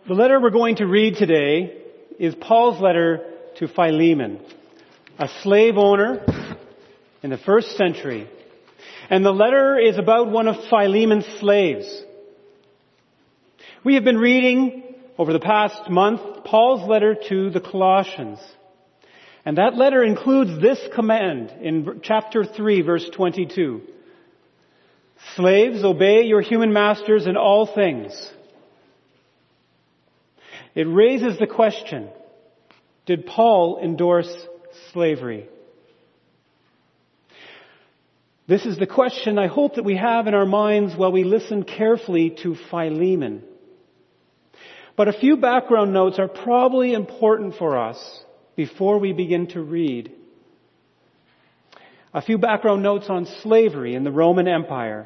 The letter we're going to read today is Paul's letter to Philemon, a slave owner in the first century. And the letter is about one of Philemon's slaves. We have been reading over the past month Paul's letter to the Colossians. And that letter includes this command in chapter 3, verse 22. Slaves, obey your human masters in all things. It raises the question, did Paul endorse slavery? This is the question I hope that we have in our minds while we listen carefully to Philemon. But a few background notes are probably important for us before we begin to read. A few background notes on slavery in the Roman Empire.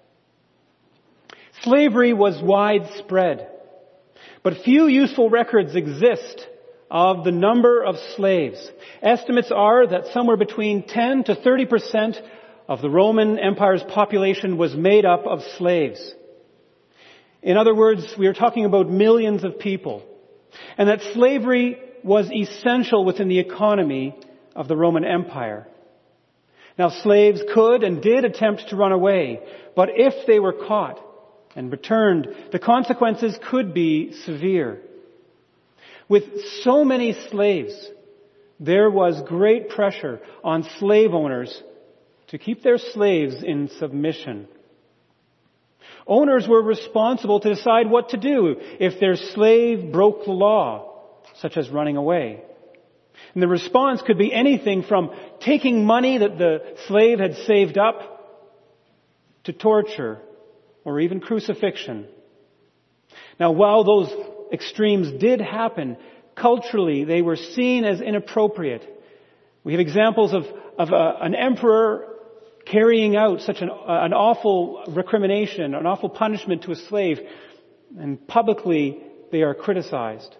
Slavery was widespread, but few useful records exist of the number of slaves. Estimates are that somewhere between 10 to 30% of the Roman Empire's population was made up of slaves. In other words, we are talking about millions of people, and that slavery was essential within the economy of the Roman Empire. Now, slaves could and did attempt to run away, but if they were caught and returned, the consequences could be severe. With so many slaves, there was great pressure on slave owners to keep their slaves in submission. Owners were responsible to decide what to do if their slave broke the law, such as running away. And the response could be anything from taking money that the slave had saved up to torture or even crucifixion. Now, while those extremes did happen, culturally they were seen as inappropriate. We have examples of an emperor carrying out such an awful recrimination, an awful punishment to a slave, and publicly they are criticized.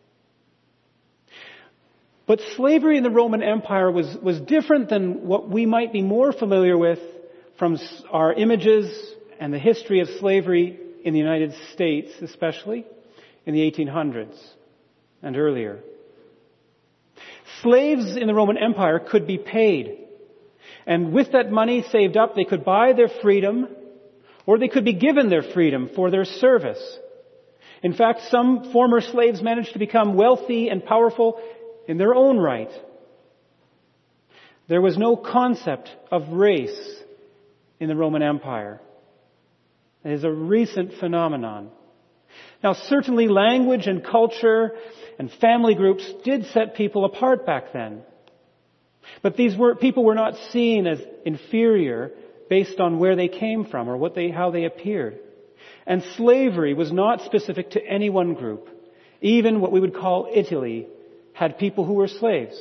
But slavery in the Roman Empire was different than what we might be more familiar with from our images and the history of slavery in the United States, especially in the 1800s and earlier. Slaves in the Roman Empire could be paid. And with that money saved up, they could buy their freedom, or they could be given their freedom for their service. In fact, some former slaves managed to become wealthy and powerful in their own right. There was no concept of race in the Roman Empire. It is a recent phenomenon. Now, certainly language and culture and family groups did set people apart back then. But people were not seen as inferior based on where they came from or how they appeared. And slavery was not specific to any one group. Even what we would call Italy had people who were slaves.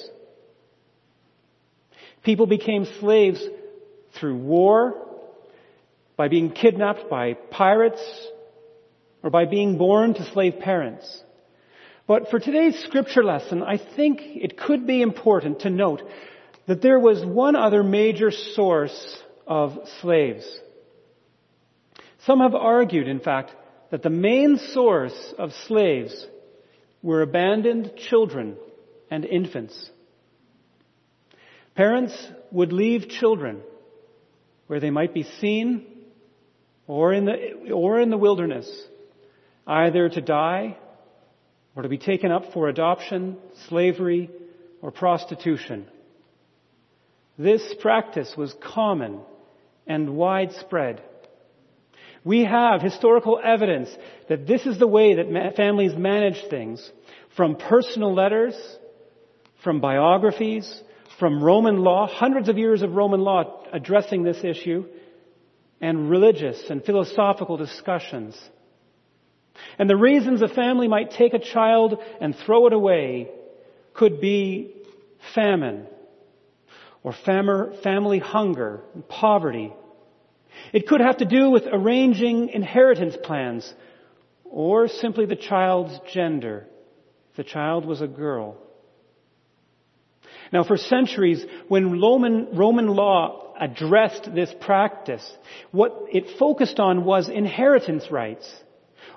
People became slaves through war, by being kidnapped by pirates, or by being born to slave parents. But for today's scripture lesson, I think it could be important to note that there was one other major source of slaves. Some have argued, in fact, that the main source of slaves were abandoned children and infants. Parents would leave children where they might be seen or in the wilderness, either to die or to be taken up for adoption, slavery, or prostitution. This practice was common and widespread. We have historical evidence that this is the way that families managed things, from personal letters, from biographies, from Roman law, hundreds of years of Roman law addressing this issue, and religious and philosophical discussions. And the reasons a family might take a child and throw it away could be famine, or family hunger and poverty. It could have to do with arranging inheritance plans, or simply the child's gender, if the child was a girl. Now, for centuries, when Roman law addressed this practice, what it focused on was inheritance rights,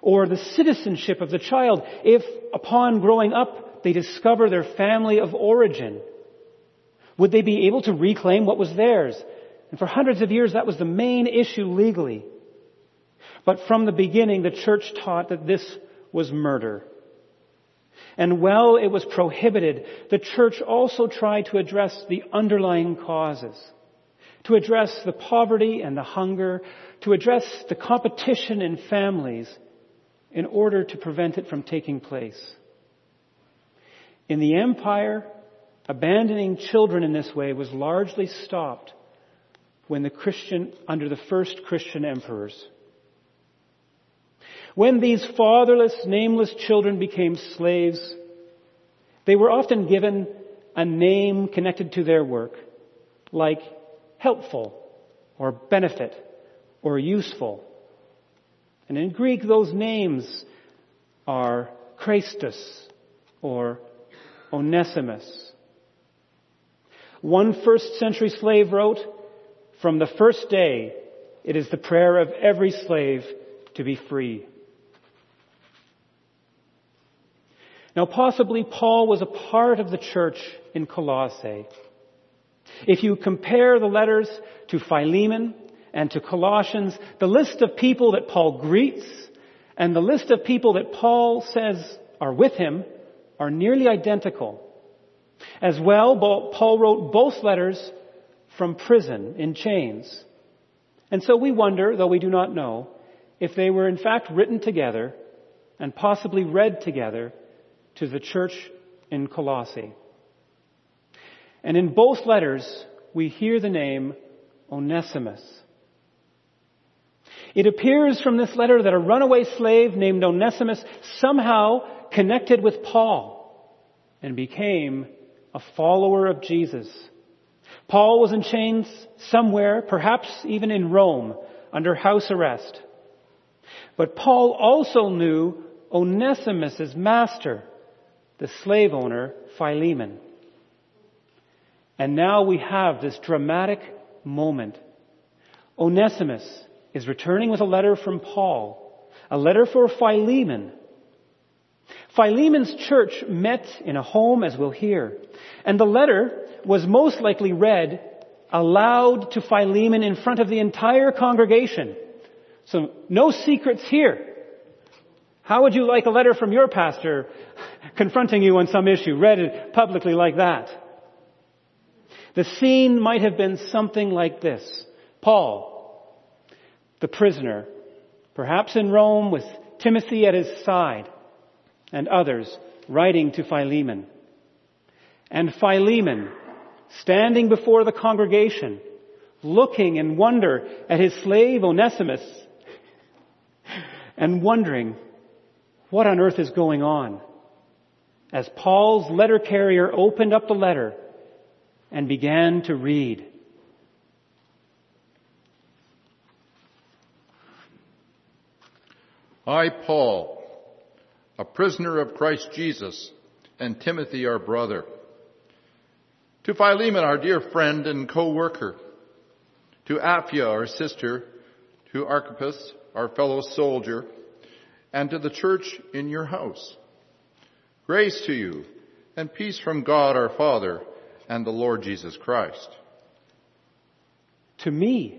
Or the citizenship of the child if, upon growing up, they discover their family of origin? Would they be able to reclaim what was theirs? And for hundreds of years, that was the main issue legally. But from the beginning, the church taught that this was murder. And while it was prohibited, the church also tried to address the underlying causes, to address the poverty and the hunger, to address the competition in families in order to prevent it from taking place. In the empire, abandoning children in this way was largely stopped under the first Christian emperors. When these fatherless, nameless children became slaves, they were often given a name connected to their work, like helpful, or benefit, or useful. And in Greek, those names are Christus, or Onesimus. One first-century slave wrote, "From the first day, it is the prayer of every slave to be free." Now, possibly Paul was a part of the church in Colossae. If you compare the letters to Philemon and to Colossians, the list of people that Paul greets and the list of people that Paul says are with him are nearly identical. As well, Paul wrote both letters from prison in chains. And so we wonder, though we do not know, if they were in fact written together and possibly read together to the church in Colossae. And in both letters, we hear the name Onesimus. It appears from this letter that a runaway slave named Onesimus somehow connected with Paul and became a follower of Jesus. Paul was in chains somewhere, perhaps even in Rome, under house arrest. But Paul also knew Onesimus' master, the slave owner, Philemon. And now we have this dramatic moment. Onesimus is returning with a letter from Paul, a letter for Philemon. Philemon's church met in a home, as we'll hear, and the letter was most likely read aloud to Philemon in front of the entire congregation. So no secrets here. How would you like a letter from your pastor confronting you on some issue, read publicly like that? The scene might have been something like this. Paul, the prisoner, perhaps in Rome with Timothy at his side, and others writing to Philemon. And Philemon, standing before the congregation, looking in wonder at his slave Onesimus, and wondering, what on earth is going on? As Paul's letter carrier opened up the letter and began to read. I, Paul, a prisoner of Christ Jesus, and Timothy, our brother, to Philemon, our dear friend and co-worker, to Apphia, our sister, to Archippus, our fellow soldier, and to the church in your house. Grace to you and peace from God our Father and the Lord Jesus Christ. To me?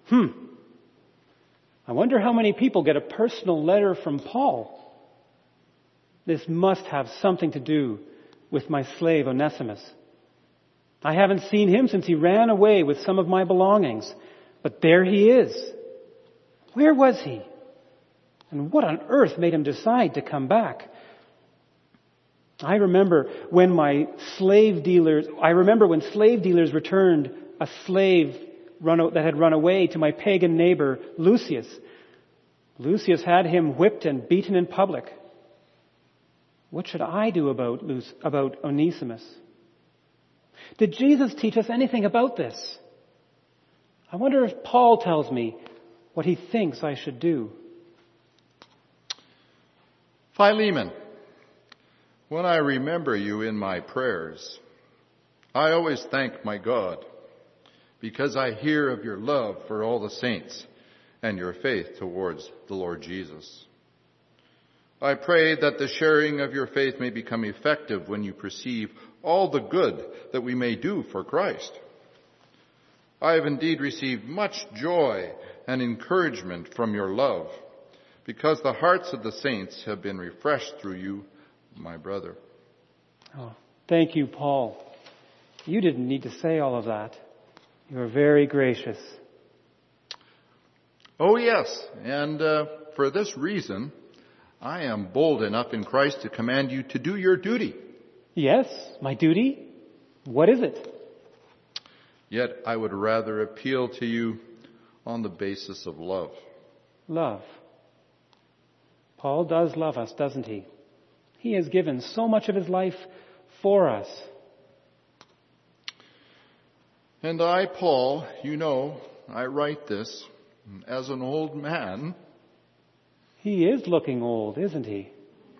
I wonder how many people get a personal letter from Paul. This must have something to do with my slave Onesimus. I haven't seen him since he ran away with some of my belongings, but there he is. Where was he? And what on earth made him decide to come back? I remember when slave dealers returned a slave that had run away to my pagan neighbor Lucius. Lucius had him whipped and beaten in public. What should I do about Onesimus? Did Jesus teach us anything about this? I wonder if Paul tells me what he thinks I should do. Philemon, when I remember you in my prayers, I always thank my God because I hear of your love for all the saints and your faith towards the Lord Jesus. I pray that the sharing of your faith may become effective when you perceive all the good that we may do for Christ. I have indeed received much joy and encouragement from your love, because the hearts of the saints have been refreshed through you, my brother. Oh, thank you, Paul. You didn't need to say all of that. You are very gracious. Oh, yes, and for this reason, I am bold enough in Christ to command you to do your duty. Yes, my duty? What is it? Yet I would rather appeal to you on the basis of love. Love. Paul does love us, doesn't he? He has given so much of his life for us. And I, Paul, you know, I write this as an old man. He is looking old, isn't he?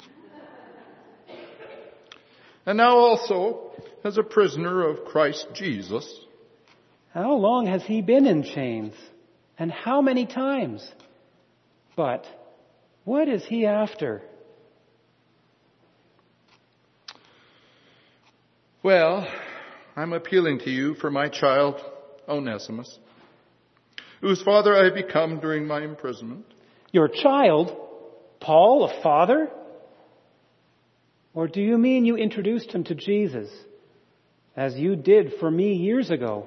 And now also as a prisoner of Christ Jesus. How long has he been in chains? And how many times? But what is he after? Well, I'm appealing to you for my child, Onesimus, whose father I have become during my imprisonment. Your child? Paul, a father? Or do you mean you introduced him to Jesus, as you did for me years ago?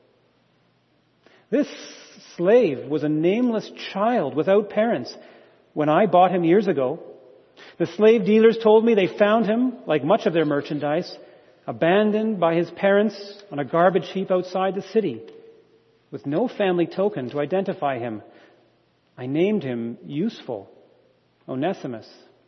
This slave was a nameless child without parents when I bought him years ago. The slave dealers told me they found him, like much of their merchandise, abandoned by his parents on a garbage heap outside the city, with no family token to identify him. I named him Useful, Onesimus.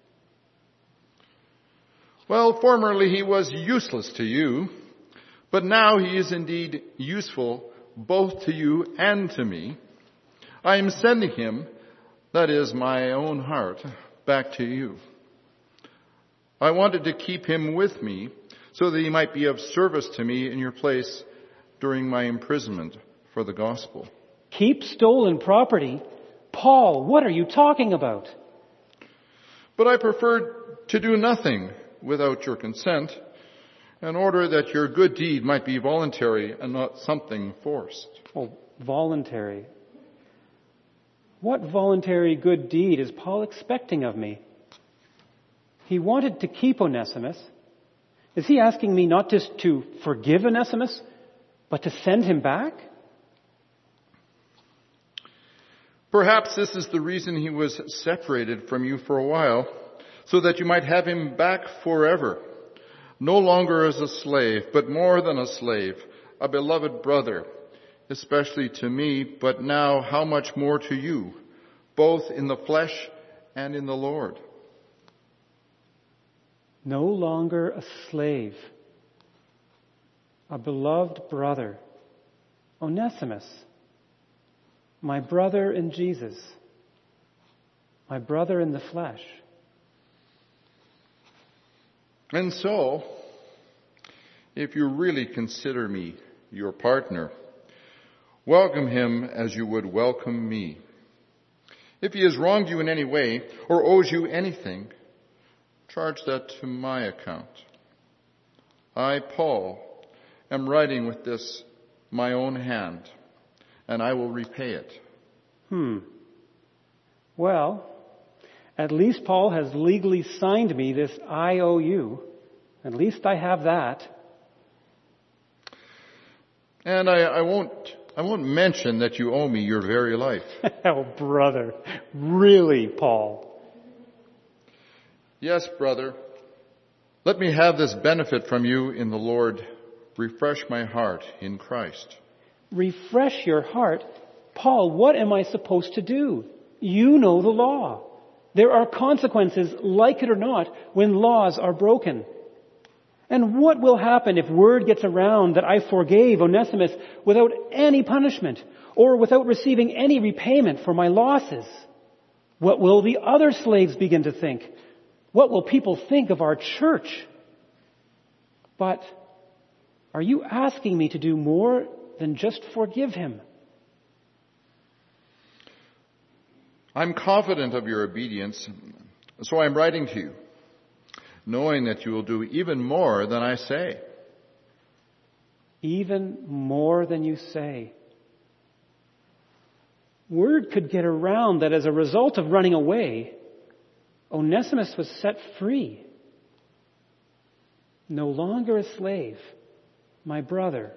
Well, formerly he was useless to you, but now he is indeed useful both to you and to me. I am sending him, that is my own heart, back to you. I wanted to keep him with me so that he might be of service to me in your place during my imprisonment for the gospel. Keep stolen property? Paul, what are you talking about? But I preferred to do nothing without your consent, in order that your good deed might be voluntary and not something forced. Oh, voluntary. What voluntary good deed is Paul expecting of me? He wanted to keep Onesimus. Is he asking me not just to forgive Onesimus, but to send him back? Perhaps this is the reason he was separated from you for a while, so that you might have him back forever, no longer as a slave, but more than a slave, a beloved brother, especially to me, but now how much more to you, both in the flesh and in the Lord. No longer a slave, a beloved brother, Onesimus, my brother in Jesus, my brother in the flesh. And so, if you really consider me your partner, welcome him as you would welcome me. If he has wronged you in any way or owes you anything, charge that to my account. I, Paul, am writing with this my own hand, and I will repay it. Well, at least Paul has legally signed me this IOU. At least I have that. And I won't mention that you owe me your very life. Oh, brother. Really, Paul? Yes, brother. Let me have this benefit from you in the Lord. Refresh my heart in Christ. Refresh your heart? Paul, what am I supposed to do? You know the law. There are consequences, like it or not, when laws are broken. And what will happen if word gets around that I forgave Onesimus without any punishment or without receiving any repayment for my losses? What will the other slaves begin to think? What will people think of our church? But are you asking me to do more than just forgive him? I'm confident of your obedience, So I'm writing to you, knowing that you will do even more than I say. Even more than you say. Word could get around that as a result of running away, Onesimus was set free. No longer a slave, my brother.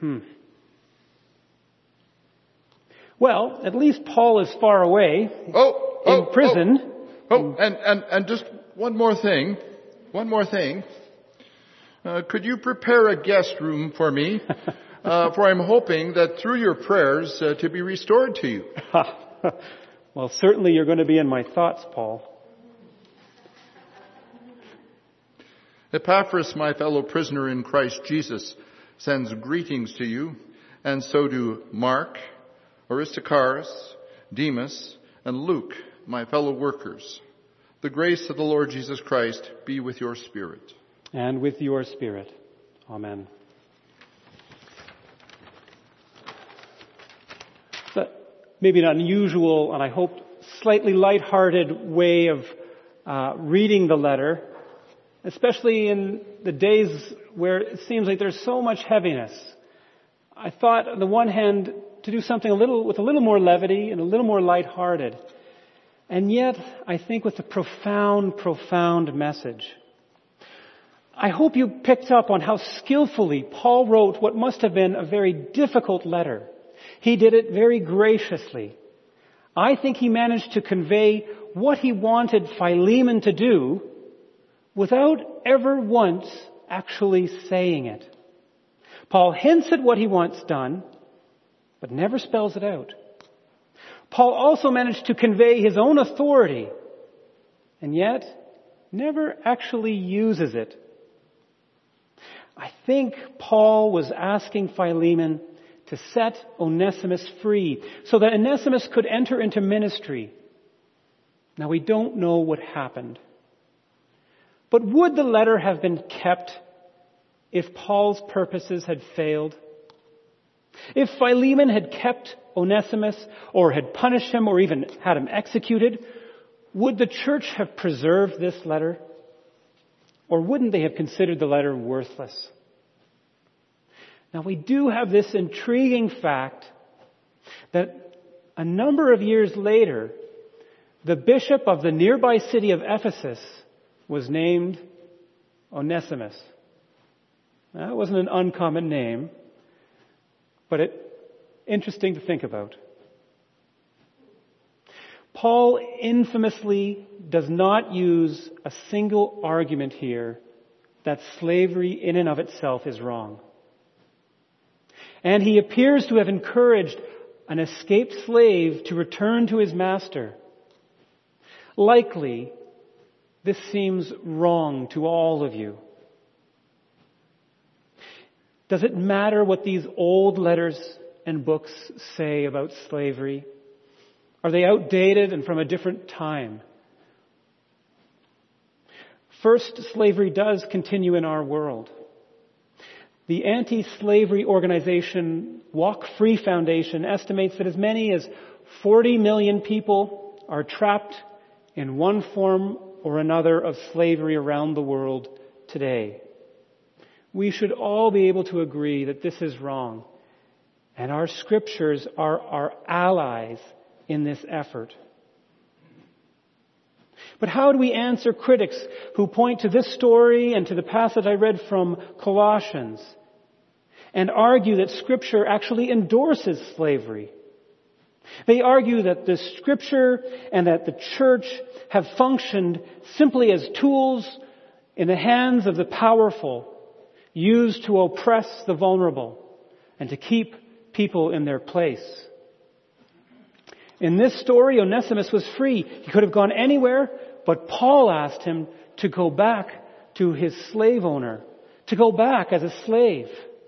Well, at least Paul is far away, in prison. And just one more thing. Could you prepare a guest room for me? For I'm hoping that through your prayers to be restored to you. Well, certainly you're going to be in my thoughts, Paul. Epaphras, my fellow prisoner in Christ Jesus, sends greetings to you, and so do Mark, Aristarchus, Demas, and Luke, my fellow workers. The grace of the Lord Jesus Christ be with your spirit. And with your spirit. Amen. But maybe an unusual, and I hope slightly lighthearted way of reading the letter, especially in the days where it seems like there's so much heaviness. I thought, on the one hand, to do something with a little more levity and a little more lighthearted. And yet, I think with a profound, profound message. I hope you picked up on how skillfully Paul wrote what must have been a very difficult letter. He did it very graciously. I think he managed to convey what he wanted Philemon to do without ever once actually saying it. Paul hints at what he wants done, but never spells it out. Paul also managed to convey his own authority, and yet never actually uses it. I think Paul was asking Philemon to set Onesimus free so that Onesimus could enter into ministry. Now, we don't know what happened. But would the letter have been kept if Paul's purposes had failed? If Philemon had kept Onesimus or had punished him or even had him executed, would the church have preserved this letter? Or wouldn't they have considered the letter worthless? Now, we do have this intriguing fact that a number of years later, the bishop of the nearby city of Ephesus was named Onesimus. Now, it wasn't an uncommon name, but it's interesting to think about. Paul infamously does not use a single argument here that slavery in and of itself is wrong. And he appears to have encouraged an escaped slave to return to his master. Likely, this seems wrong to all of you. Does it matter what these old letters and books say about slavery? Are they outdated and from a different time? First, slavery does continue in our world. The anti-slavery organization Walk Free Foundation estimates that as many as 40 million people are trapped in one form or another of slavery around the world today. We should all be able to agree that this is wrong, and our scriptures are our allies in this effort. But how do we answer critics who point to this story and to the passage I read from Colossians and argue that Scripture actually endorses slavery? They argue that the Scripture and that the church have functioned simply as tools in the hands of the powerful, used to oppress the vulnerable and to keep people in their place. In this story, Onesimus was free. He could have gone anywhere, but Paul asked him to go back to his slave owner, to go back as a slave.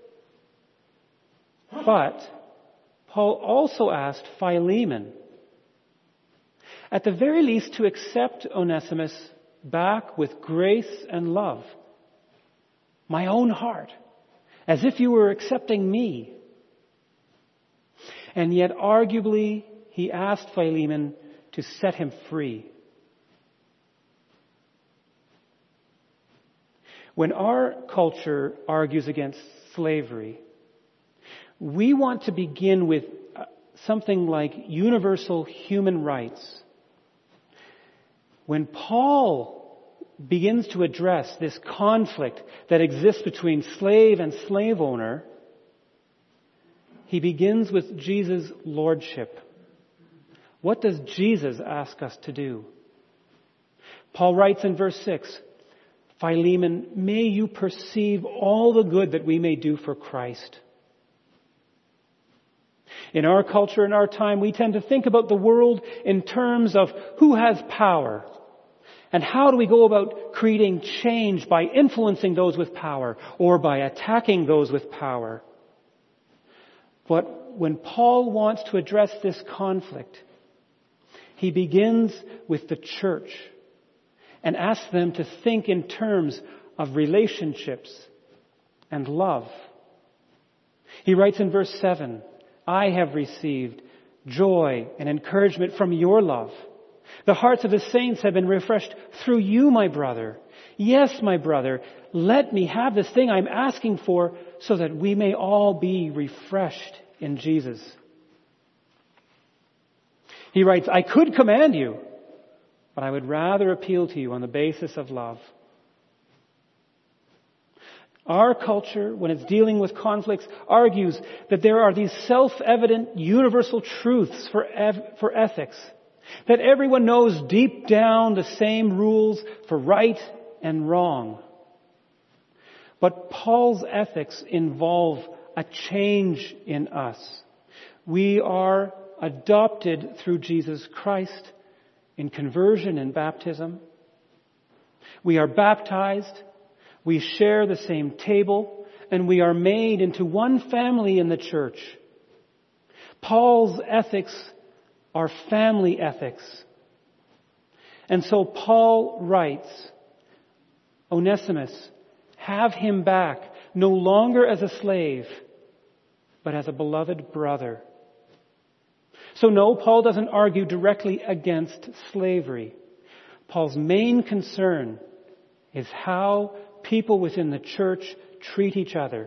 But Paul also asked Philemon, at the very least, to accept Onesimus back with grace and love. My own heart, as if you were accepting me. And yet, arguably, he asked Philemon to set him free. When our culture argues against slavery, we want to begin with something like universal human rights. When Paul begins to address this conflict that exists between slave and slave owner, he begins with Jesus' lordship. What does Jesus ask us to do? Paul writes in verse 6, Philemon, may you perceive all the good that we may do for Christ. In our culture, in our time, we tend to think about the world in terms of who has power and how do we go about creating change by influencing those with power or by attacking those with power. But when Paul wants to address this conflict, he begins with the church and asks them to think in terms of relationships and love. He writes in verse 7, I have received joy and encouragement from your love. The hearts of the saints have been refreshed through you, my brother. Yes, my brother, let me have this thing I'm asking for so that we may all be refreshed in Jesus. He writes, I could command you, but I would rather appeal to you on the basis of love. Our culture, when it's dealing with conflicts, argues that there are these self-evident universal truths for ethics, that everyone knows deep down the same rules for right and wrong. But Paul's ethics involve a change in us. We are adopted through Jesus Christ in conversion and baptism. We are baptized. We share the same table, and we are made into one family in the church. Paul's ethics are family ethics. And so Paul writes, Onesimus, have him back, no longer as a slave, but as a beloved brother. So no, Paul doesn't argue directly against slavery. Paul's main concern is how people within the church treat each other.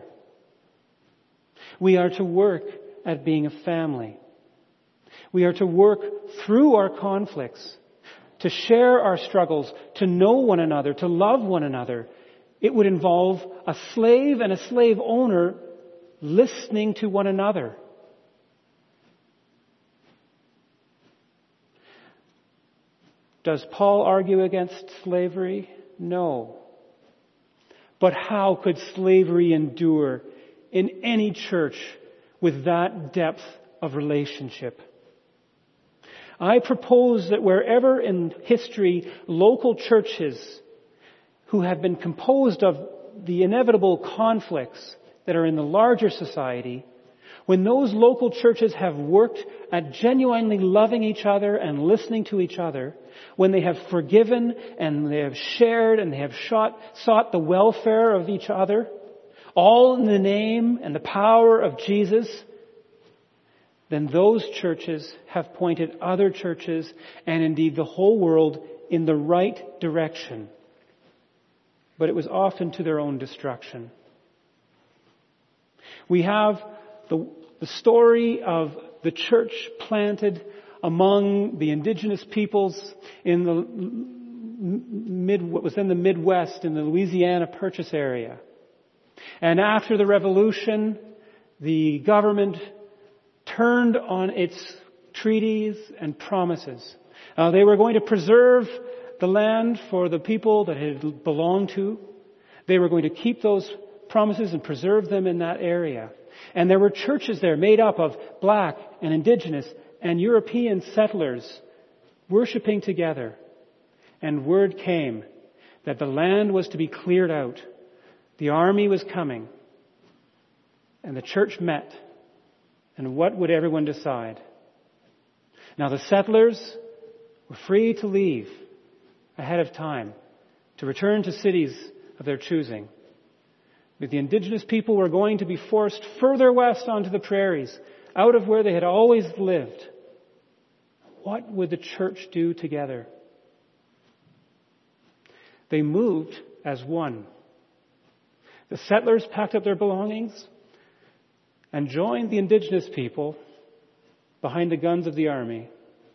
We are to work at being a family. We are to work through our conflicts, to share our struggles, to know one another, to love one another. It would involve a slave and a slave owner listening to one another. Does Paul argue against slavery? No. But how could slavery endure in any church with that depth of relationship? I propose that wherever in history local churches who have been composed of the inevitable conflicts that are in the larger society, when those local churches have worked at genuinely loving each other and listening to each other, when they have forgiven and they have shared and they have sought the welfare of each other, all in the name and the power of Jesus, then those churches have pointed other churches and indeed the whole world in the right direction. But it was often to their own destruction. We have the story of the church planted among the indigenous peoples in what was then the Midwest, in the Louisiana Purchase area. And after the Revolution, the government turned on its treaties and promises. They were going to preserve the land for the people that it belonged to. They were going to keep those promises and preserve them in that area. And there were churches there made up of black and indigenous and European settlers worshiping together. And word came that the land was to be cleared out. The army was coming. And the church met. And what would everyone decide? Now the settlers were free to leave ahead of time, to return to cities of their choosing. But the indigenous people were going to be forced further west onto the prairies, out of where they had always lived. What would the church do together? They moved as one. The settlers packed up their belongings and joined the indigenous people behind the guns of the army.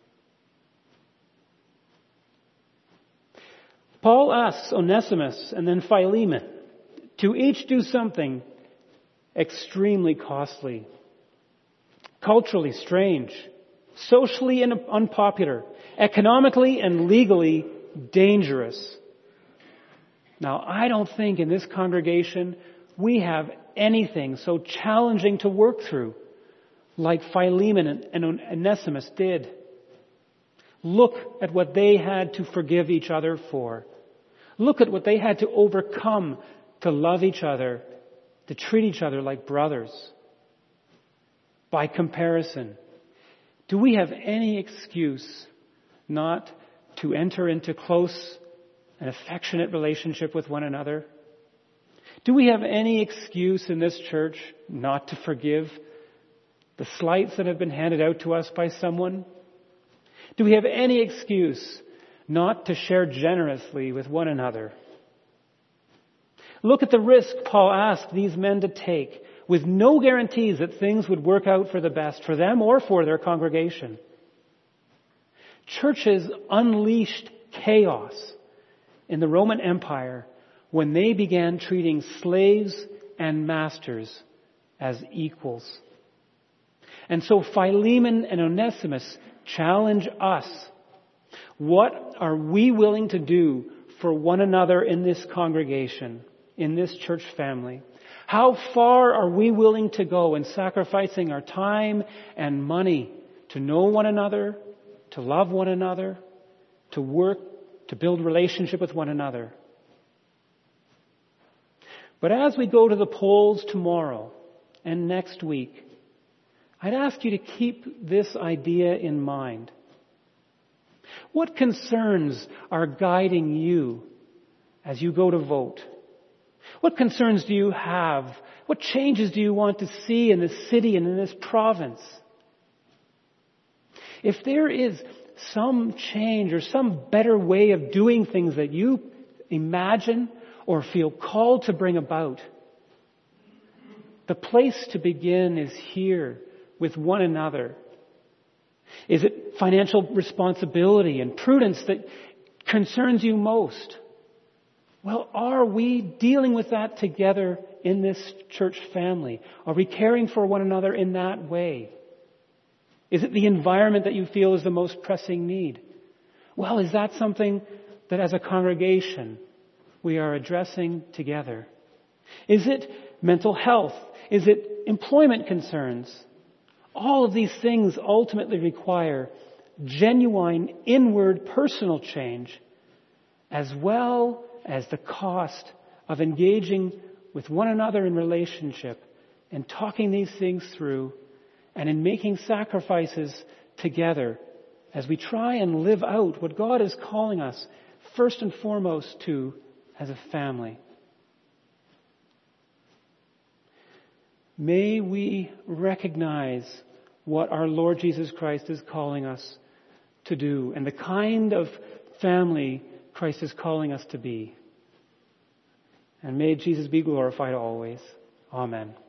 Paul asks Onesimus and then Philemon to each do something extremely costly, culturally strange, socially unpopular, economically and legally dangerous. Now, I don't think in this congregation we have anything so challenging to work through like Philemon and Onesimus did. Look at what they had to forgive each other for. Look at what they had to overcome to love each other, to treat each other like brothers. By comparison, do we have any excuse not to enter into close and affectionate relationship with one another? Do we have any excuse in this church not to forgive the slights that have been handed out to us by someone? Do we have any excuse not to share generously with one another? Look at the risk Paul asked these men to take with no guarantees that things would work out for the best for them or for their congregation. Churches unleashed chaos in the Roman Empire when they began treating slaves and masters as equals. And so Philemon and Onesimus challenge us. What are we willing to do for one another in this congregation, in this church family? How far are we willing to go in sacrificing our time and money to know one another, to love one another, to work, to build relationship with one another? But as we go to the polls tomorrow and next week, I'd ask you to keep this idea in mind. What concerns are guiding you as you go to vote? What concerns do you have? What changes do you want to see in this city and in this province? If there is some change or some better way of doing things that you imagine or feel called to bring about, the place to begin is here with one another. Is it financial responsibility and prudence that concerns you most? Well, are we dealing with that together in this church family? Are we caring for one another in that way? Is it the environment that you feel is the most pressing need? Well, is that something that as a congregation we are addressing together? Is it mental health? Is it employment concerns? All of these things ultimately require genuine inward personal change, as well as the cost of engaging with one another in relationship and talking these things through and in making sacrifices together as we try and live out what God is calling us first and foremost to as a family. May we recognize what our Lord Jesus Christ is calling us to do and the kind of family Christ is calling us to be. And may Jesus be glorified always. Amen.